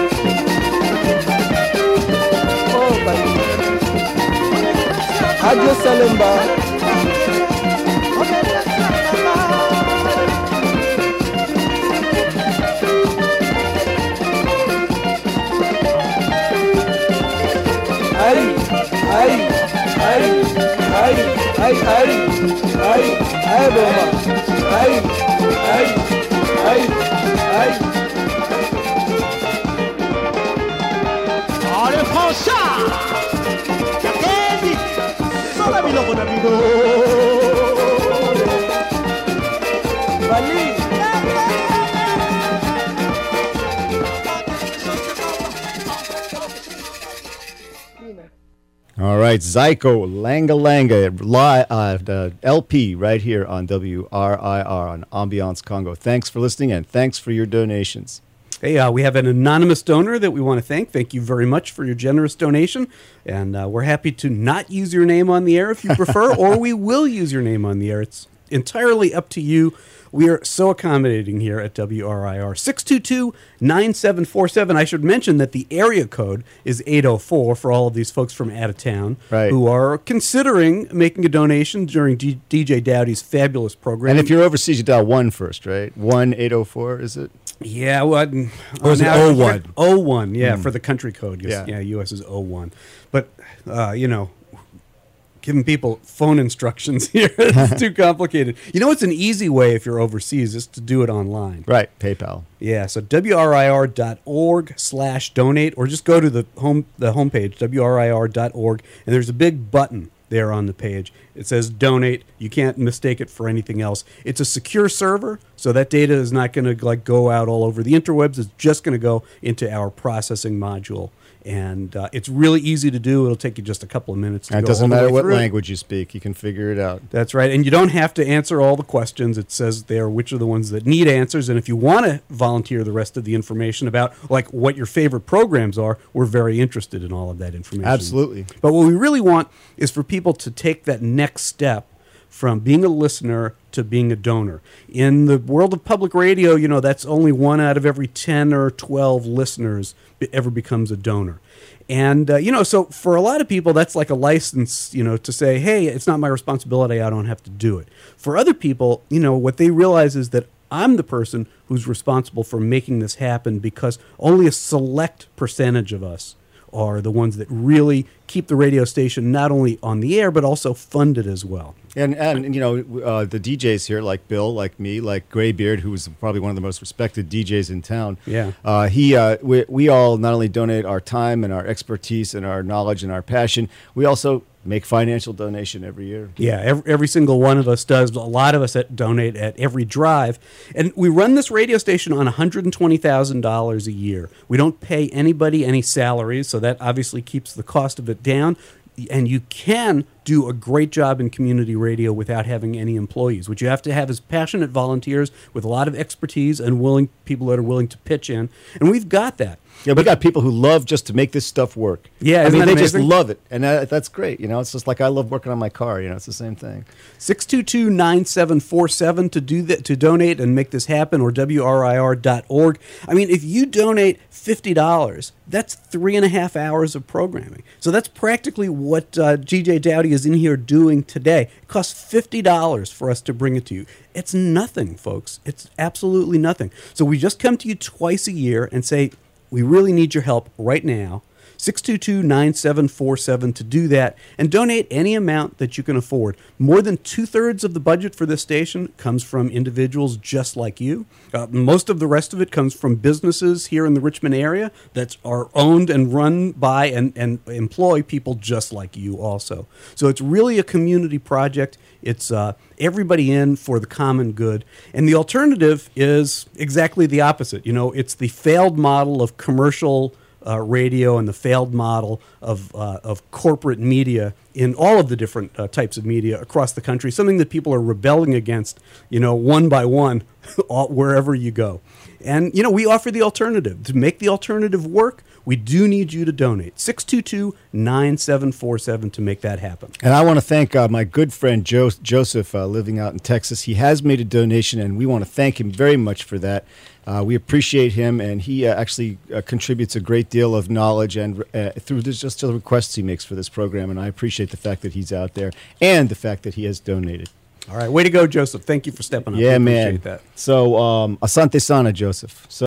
Speaker 6: Adios Salemba. Ay, ay, ay, ay, ay, ay, ay, ay, bomba. Ay, ay, ay, ay.
Speaker 7: Allez, Franchard! Amigo con amigo.
Speaker 6: Bali.
Speaker 1: All right, Zyko Langa Langa, li- uh, the L P right here on W R I R on Ambiance Congo. Thanks for listening and thanks for your donations.
Speaker 2: Hey, uh, we have an anonymous donor that we want to thank. Thank you very much for your generous donation. And uh, we're happy to not use your name on the air if you prefer, or we will use your name on the air. It's entirely up to you. We are so accommodating here at W R I R. six two two, nine seven four seven. I should mention that the area code is eight oh four for all of these folks from out of town
Speaker 1: right.
Speaker 2: who are considering making a donation during D- DJ Dowdy's fabulous program.
Speaker 1: And if you're overseas, you dial one first, right? one eight oh four, is it?
Speaker 2: Yeah, well,
Speaker 1: or is it oh one?
Speaker 2: oh one, yeah,
Speaker 1: mm.
Speaker 2: for the country code. Yes,
Speaker 1: yeah.
Speaker 2: yeah, U S is oh one. But, uh, you know, giving people phone instructions here is too complicated. You know, it's an easy way if you're overseas is to do it online.
Speaker 1: Right, PayPal.
Speaker 2: Yeah, so W R I R dot org slash donate, or just go to the home the homepage, W R I R dot org, and there's a big button there on the page. It says donate. You can't mistake it for anything else. It's a secure server, so that data is not going to like go out all over the interwebs. It's just going to go into our processing module. And uh, it's really easy to do. It'll take you just a couple of minutes to
Speaker 1: And it
Speaker 2: go
Speaker 1: doesn't
Speaker 2: all the
Speaker 1: matter
Speaker 2: way
Speaker 1: what
Speaker 2: through.
Speaker 1: language you speak, you can figure it out.
Speaker 2: That's right. And you don't have to answer all the questions. It says there which are the ones that need answers. And if you want to volunteer the rest of the information about like what your favorite programs are, we're very interested in all of that information.
Speaker 1: Absolutely.
Speaker 2: But what we really want is for people to take that next step from being a listener to being a donor. In the world of public radio, you know, that's only one out of every ten or twelve listeners be- ever becomes a donor. And, uh, you know, so for a lot of people, that's like a license, you know, to say, hey, it's not my responsibility, I don't have to do it. For other people, you know, what they realize is that I'm the person who's responsible for making this happen because only a select percentage of us are the ones that really keep the radio station not only on the air, but also fund it as well.
Speaker 1: And, and you know, uh, the D Js here, like Bill, like me, like Graybeard, who is probably one of the most respected D Js in town.
Speaker 2: Yeah.
Speaker 1: Uh, he, uh, we, we all not only donate our time and our expertise and our knowledge and our passion, we also make financial donation every year.
Speaker 2: Yeah, every, every single one of us does. A lot of us at, donate at every drive. And we run this radio station on one hundred twenty thousand dollars a year. We don't pay anybody any salaries, so that obviously keeps the cost of it down. And you can do a great job in community radio without having any employees. What you have to have is passionate volunteers with a lot of expertise and willing people that are willing to pitch in. And we've got that.
Speaker 1: Yeah, we got people who love just to make this stuff work.
Speaker 2: Yeah,
Speaker 1: I
Speaker 2: isn't
Speaker 1: mean,
Speaker 2: that
Speaker 1: they just
Speaker 2: amazing?
Speaker 1: love it, and that, that's great. You know, it's just like I love working on my car. You know, it's the same thing.
Speaker 2: six two two, nine seven four seven to do that, to donate and make this happen, or W R I R dot org. I mean, if you donate fifty dollars, that's three and a half hours of programming. So that's practically what uh, G J Dowdy is in here doing today. It costs fifty dollars for us to bring it to you. It's nothing, folks. It's absolutely nothing. So we just come to you twice a year and say, we really need your help right now. six two two, nine seven four seven to do that, and donate any amount that you can afford. More than two-thirds of the budget for this station comes from individuals just like you. Uh, most of the rest of it comes from businesses here in the Richmond area that are owned and run by and, and employ people just like you also. So it's really a community project. It's uh, everybody in for the common good. And the alternative is exactly the opposite. You know, it's the failed model of commercial Uh, radio and the failed model of uh, of corporate media in all of the different uh, types of media across the country, something that people are rebelling against, you know, one by one, all, wherever you go. And, you know, we offer the alternative. To make the alternative work, we do need you to donate. six two two, nine seven four seven to make that happen.
Speaker 1: And I want to thank uh, my good friend jo- Joseph, uh, living out in Texas. He has made a donation, and we want to thank him very much for that. Uh, we appreciate him, and he uh, actually uh, contributes a great deal of knowledge and uh, through this, just the requests he makes for this program. And I appreciate the fact that he's out there and the fact that he has donated.
Speaker 2: All right, way to go, Joseph. Thank you for stepping up.
Speaker 1: Yeah,
Speaker 2: We
Speaker 1: man.
Speaker 2: appreciate that.
Speaker 1: So, um, asante sana, Joseph. So